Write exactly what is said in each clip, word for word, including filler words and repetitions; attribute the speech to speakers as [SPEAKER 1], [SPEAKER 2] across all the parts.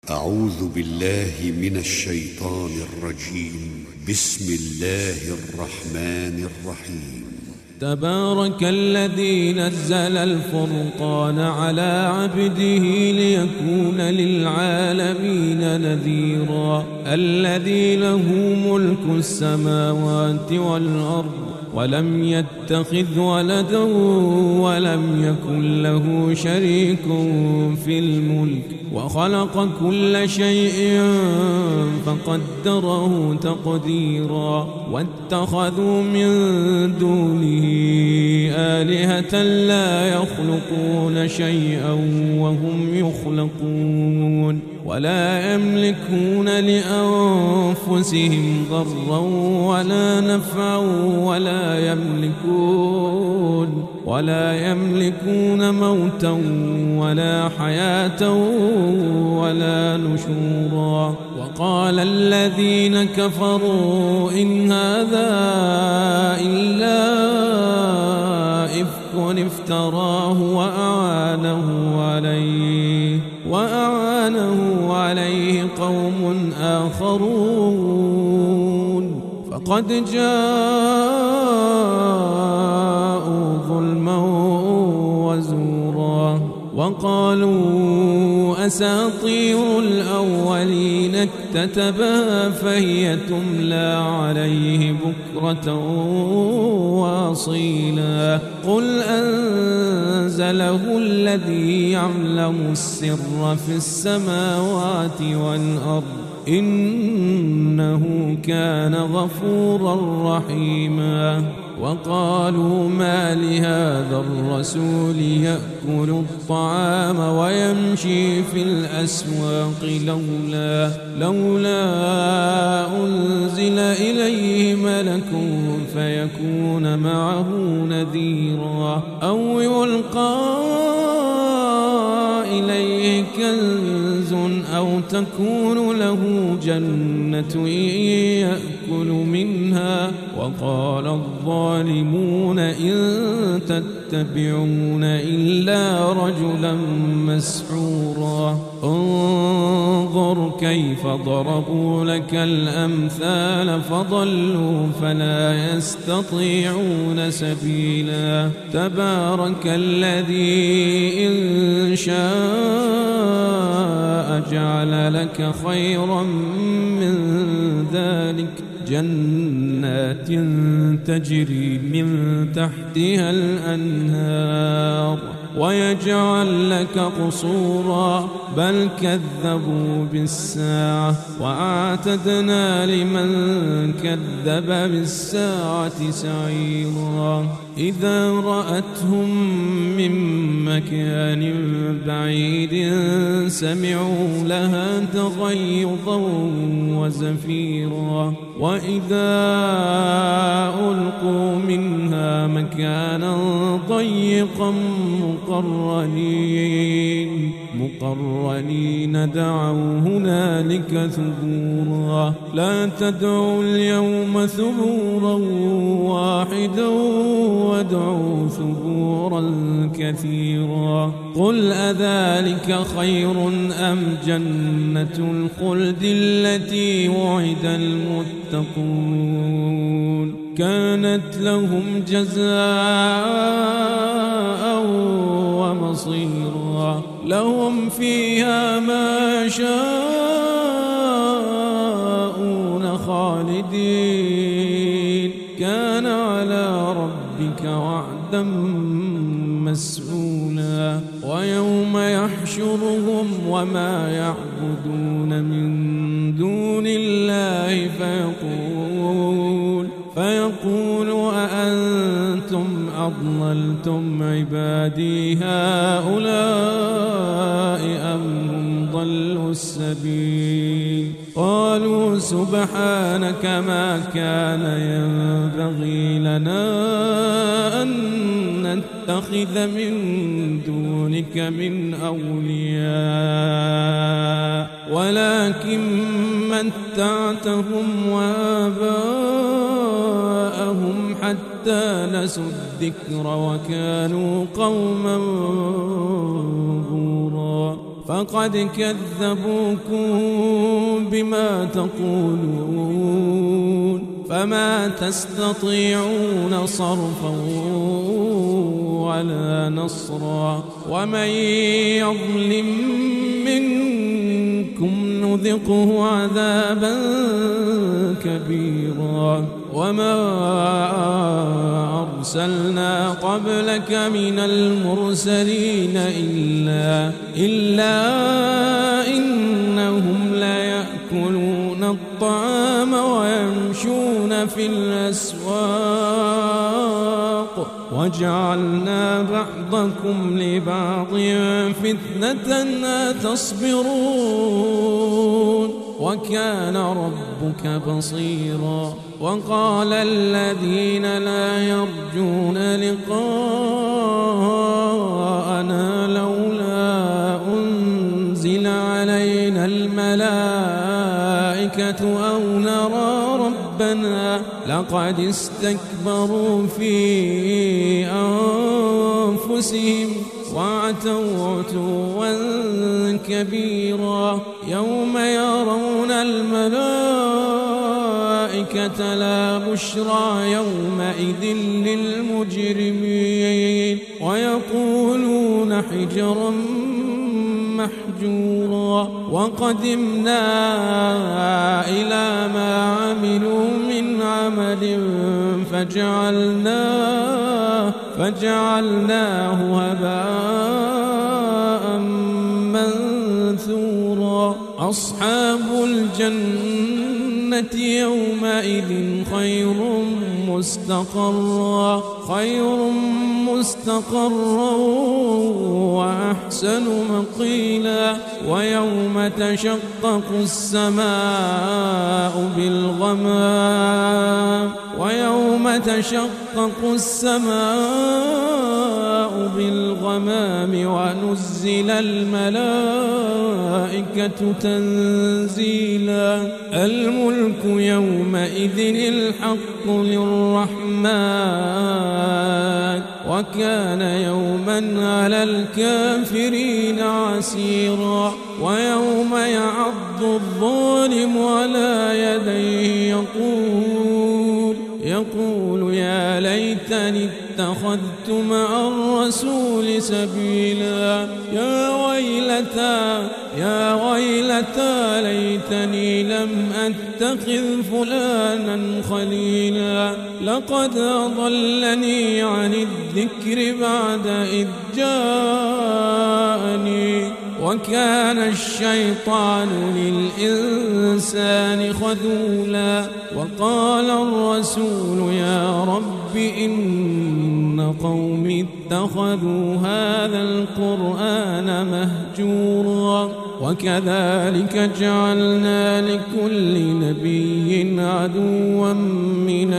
[SPEAKER 1] أعوذ بالله من الشيطان الرجيم. بسم الله الرحمن الرحيم.
[SPEAKER 2] تبارك الذي نزل الفرقان على عبده ليكون للعالمين نذيرا. الذي له ملك السماوات والأرض ولم يتخذ ولدا ولم يكن له شريك في الملك وخلق كل شيء فقدره تقديرا. واتخذوا من دونه آلهة لا يخلقون شيئا وهم يخلقون ولا يملكون لأنفسهم ضرا ولا نفعا ولا يملكون ولا يملكون موتا ولا حياة ولا نشورا. وقال الذين كفروا إن هذا إلا إفك افتراه وأعانه عليه وأعانه عليه قوم آخرون فقد جاءوا ظلما وزورا. وقالوا أساطير الأولين اكتتبها فهي تملى عليه بكرة وأصيلا. قل أنزله الذي يعلم السر في السماوات والأرض إنه كان غفورا رحيما. وقالوا ما لهذا الرسول يأكل الطعام ويمشي في الأسواق لولا لولا أنزل إليه ملك فيكون معه نذيرا أو يلقى إليه كنز أو تكون له جنة يأكل منها. وقال الظالمون إن تتبعون إلا رجلا مسحورا. انظر كيف ضربوا لك الأمثال فضلوا فلا يستطيعون سبيلا. تبارك الذي إن شاء جعل لك خيرا من ذلك جنات تجري من تحتها الأنهار ويجعل لك قصورا بل كذبوا بالساعة وأعتدنا لمن كذب بالساعة سعيرا. إذا رأتهم من مكان بعيد سمعوا لها تغيظا وزفيرا. وإذا ألقوا منها مكانا ضيقا مقرنين مقرنين دعوا هنالك ثبورا. لا تدعوا اليوم ثبورا واحدا وادعوا ثبورا كثيرا. قل أذلك خير أم جنة الخلد التي وعد المتقون كانت لهم جزاء ومصيرا. لهم فيها ما يشاءون خالدين كان على ربك وعدا مسئولا. ويوم يحشرهم وما يعبدون من دون الله فيقول فيقول أأنتم أضللتم عبادي هؤلاء أم هم ضلوا السبيل. قالوا سبحانك ما كان ينبغي لنا أن نتخذ من دونك من أولياء ولكن متعتهم وآباءهم حتى نسوا الذكر وكانوا قوما بورا. فقد كذبوكم بما تقولون فما تستطيعون صرفا ولا نصرا ومن يظلم منكم نذقه عذابا كبيرا وما أرسلنا قبلك من المرسلين إلا, إلا إنهم ليأكلون الطعام ويمشون في الأسواق وجعلنا بعضكم لبعض فتنة أتصبرون وكان ربك بصيرا وقال الذين لا يرجون لقاءنا لولا أنزل علينا الملائكة أو نرى ربنا لقد استكبروا في أنفسهم وعتوا عتوا كبيرا يوم يرون الملائكة لا بشرى يومئذ للمجرمين ويقولون حجرا محجورا وقدمنا إلى ما عملوا من عمل فجعلناه, فجعلناه هباء منثورا أصحاب الجنة يومئذ خير مستقرا خير مستقرا وأحسن مقيلا ويوم تشقق السماء بالغمام ويوم تشقق السماء بالغمام ونزل الملائكة تنزيلا الملك يومئذ الحق للرحمن وكان يوما على الكافرين عسيرا ويوم يعض الظالم على يديه يقول يقول يا ليتني اتخذت مع الرسول سبيلا يا ويلتى يا ويلتى ليتني لم أتخذ فلانا خليلا لقد أضلني عن الذكر بعد إذ جاءني وكان الشيطان للإنسان خذولا وقال الرسول يا رب إن قومي اتخذوا هذا القرآن مهجورا وكذلك جعلنا لكل نبي عدوا من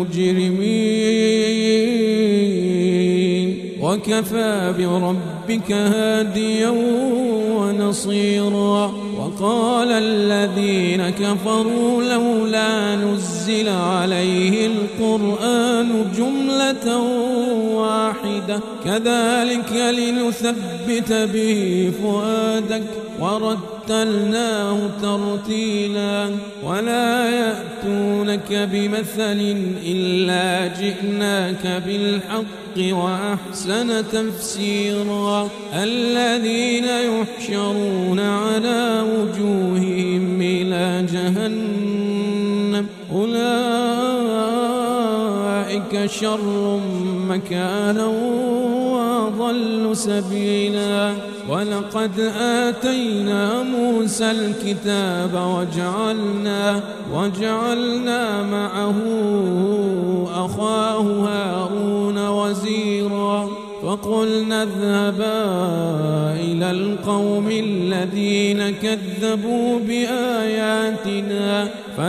[SPEAKER 2] المجرمين وكفى بربك هاديا ونصيرا وقال الذين كفروا لولا نزل عليه القرآن جملة واحدة كذلك لنثبت به فؤادك ورتلناه ترتيلا ولا يأتونك بمثل إلا جئناك بالحق وأحسن تفسيرا الذين يحشرون على وجوههم إلى جهنم أولئك شر مكانا وأضل سبيلا ولقد آتينا موسى الكتاب وجعلنا, وجعلنا معه أخاه هارون وزيرا فقلنا اذهبا إلى القوم الذين كذبوا بآياتنا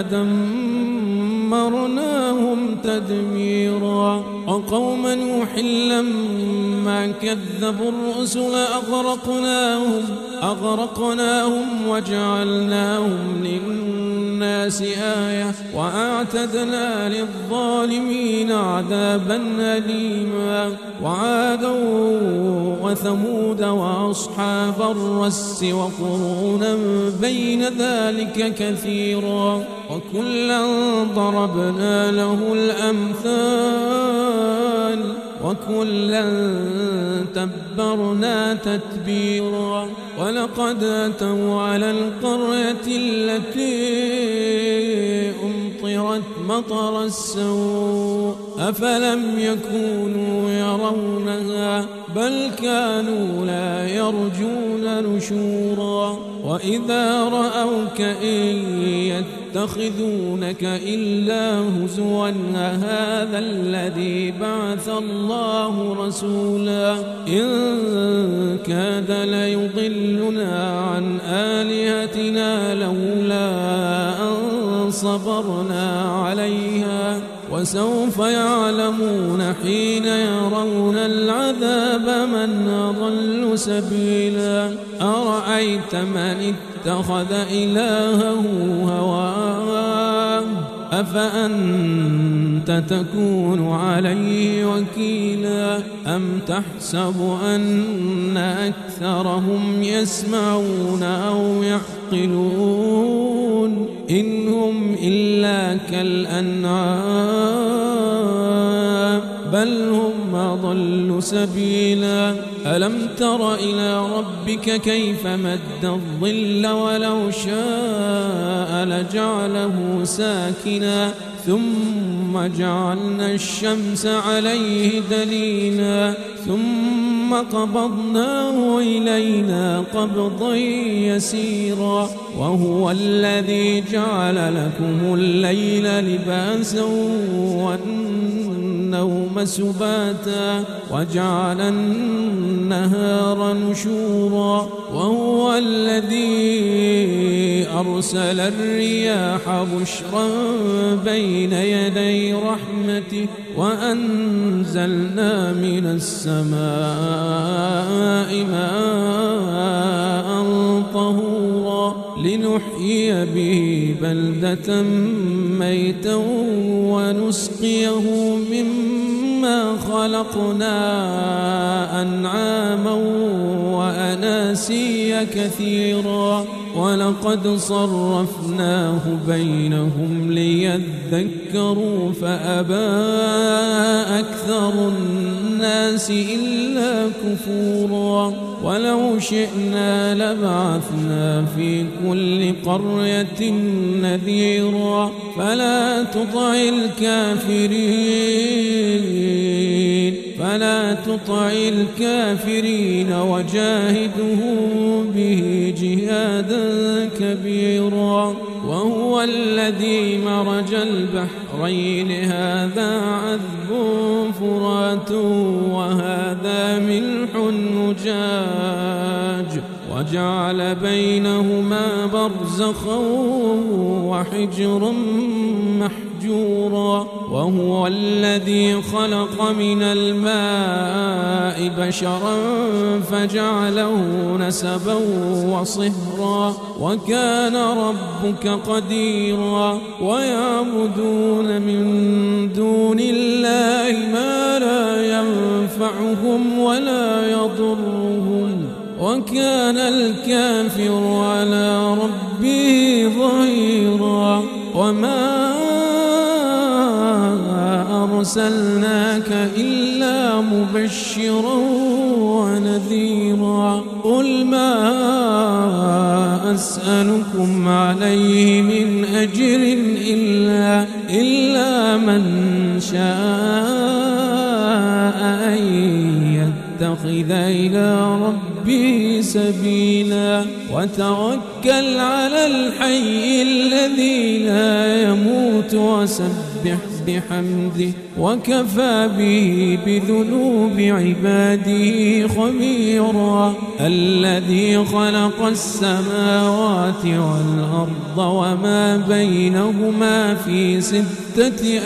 [SPEAKER 2] فدمرناهم تدميرا وقوم نوح لما كذبوا الرسل أغرقناهم, أغرقناهم وجعلناهم للناس آية وأعتدنا للظالمين عذابا أليما وعادا وثمود وأصحاب الرس وقرونا بين ذلك كثيرا وكلا ضربنا له الأمثال وكلا تبرنا تتبيرا ولقد أتوا على القرية التي أمطرت مطر السوء أفلم يكونوا يرونها بل كانوا لا يرجون نشورا وإذا رأوك إن يتخذونك إلا هزوا هذا الذي بعث الله رسولا إن كاد ليضلنا عن آلهتنا لولا أن صبرنا عليها وسوف يعلمون حين يرون العذاب من أضل سبيلا أرأيت من اتخذ إلهه هواه أفأنت تكون عليه وكيلا أم تحسب أن أكثرهم يسمعون أو يعقلون إن هم إلا كالأنعام بل هم أضل سبيلا ألم تر إلى ربك كيف مد الظل ولو شاء لجعله ساكنا ثم جعلنا الشمس عليه دليلا ثم قبضناه إلينا قبضا يسيرا وهو الذي جعل لكم الليل لباسا والنوم سباتا وجعل النهار نشورا وهو الذي أرسل الرياح بشرا بين يدي رحمته وأنزلنا من السماء ماء طهورا لنحيي به بلدة ميتا ونسقيه مما خلقنا أنعاما وأناسيا كثيرا ولقد صرفناه بينهم ليذكروا فأبى أكثر الناس إلا كفورا ولو شئنا لبعثنا في كل قرية نذيرا فلا تطع الكافرين فلا تطع الكافرين وجاهده به جهادا كبيرا وهو الذي مرج البحرين هذا عذب فرات وهذا ملح أجاج وجعل بينهما برزخا وحجرا محجورا وهو الذي خلق من الماء بشرا فجعله نسبا وصهرا وكان ربك قديرا ويعبدون من دون الله ما لا ينفعهم ولا يضرهم وكان الكافر على ربه ظهيرا وما أرسلناك إلا مبشرا ونذيرا قل ما أسألكم عليه من أجر إلا, إلا من شاء أن يتخذ إلى ربه سبيلا وتوكل على الحي الذي لا يموت وسبح بحمده وكفى به بذنوب عباده خبيرا الذي خلق السماوات والأرض وما بينهما في ستة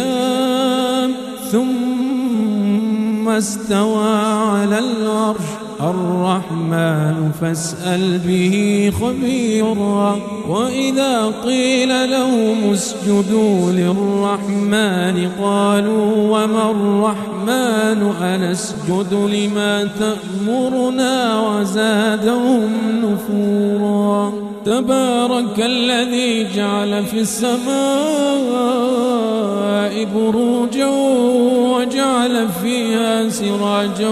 [SPEAKER 2] أيام ثم استوى على العرش الرحمن فاسأل به خبيرا. وإذا قيل لهم اسجدوا للرحمن قالوا وما الرحمن أنسجد لما تأمرنا وزادهم نفورا. تبارك الذي جعل في السماء بروجا وجعل فيها سراجا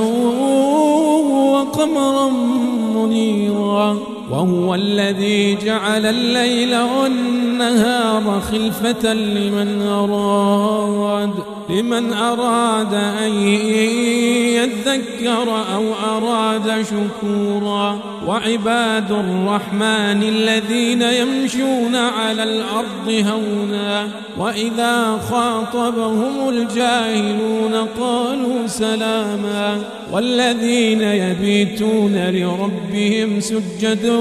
[SPEAKER 2] وقمرا منيرا. وهو الذي جعل الليل والنهار خلفة لمن أراد لمن أراد أن يذكر أو أراد شكورا. وعباد الرحمن الذين يمشون على الأرض هونا وإذا خاطبهم الجاهلون قالوا سلاما. والذين يبيتون لربهم سجدا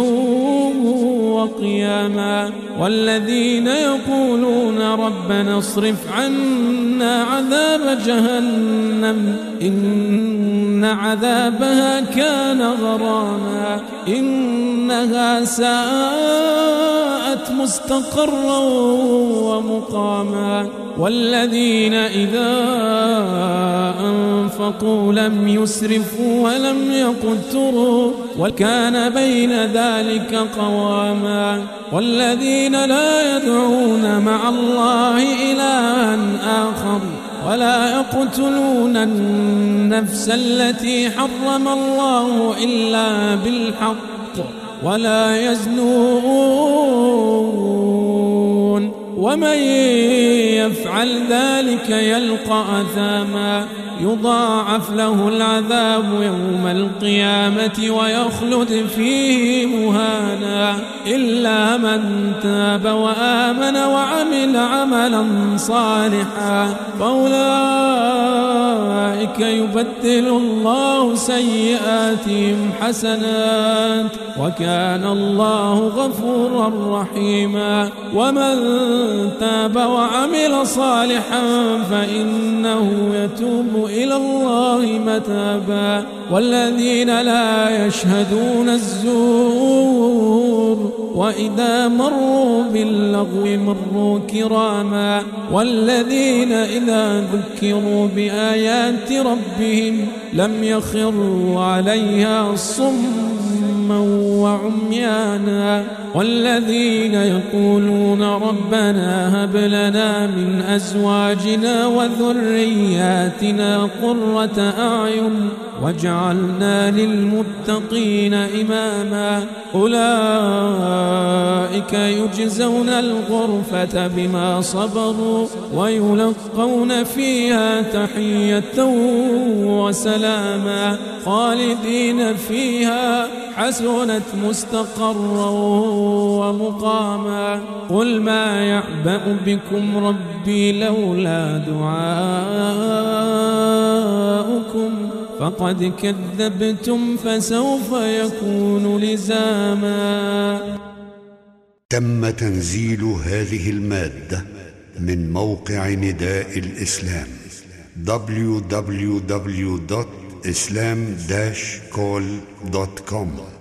[SPEAKER 2] وقياما. والذين يقولون ربنا اصرف عنا عذاب جهنم إن عذابها كان غراما إنها ساءت مستقرا ومقاما. والذين إذا أنفقوا لم يسرفوا ولم يقتروا وكان بين ذلك قواما. والذين لا يدعون مع الله إلها آخر ولا يقتلون النفس التي حرم الله إلا بالحق ولا يزنون ومن يفعل ذلك يلقى أثاما يضاعف له العذاب يوم القيامة ويخلد فيه مهانا إلا من تاب وآمن وعمل عملا صالحا فأولئك يبدل الله سيئاتهم حسنات وكان الله غفورا رحيما. ومن تاب وعمل صالحا فإنه يتوب إلى الله متابا. والذين لا يشهدون الزور وإذا مروا باللغو مروا كراما. والذين إذا ذكروا بآيات ربهم لم يخروا عليها صما وعميانا. والذين يقولون ربنا هب لنا من أزواجنا وذرياتنا قرة أعين واجعلنا للمتقين إماما. أولئك يجزون الغرفة بما صبروا ويلقون فيها تحية وسلاما خالدين فيها حسنت مستقرا ومقاما. قل ما يعبأ بكم ربي لولا دعاؤكم فقد كذبتم فسوف يكون لزاما.
[SPEAKER 1] تم تنزيل هذه المادة من موقع نداء الإسلام دبليو دبليو دبليو دوت إسلام داش كول دوت كوم.